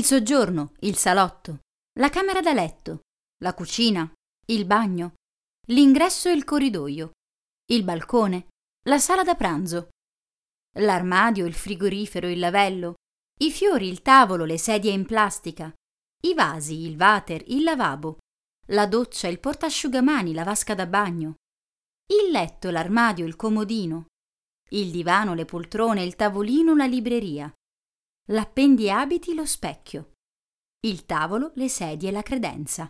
soggiorno, il salotto, la camera da letto, la cucina, il bagno, l'ingresso e il corridoio, il balcone, la sala da pranzo, l'armadio, il frigorifero, il lavello, i fiori, il tavolo, le sedie in plastica, i vasi, il water, il lavabo, la doccia, il portasciugamani, la vasca da bagno, il letto, l'armadio, il comodino, il divano, le poltrone, il tavolino, la libreria, l'appendiabiti, lo specchio, il tavolo, le sedie e la credenza.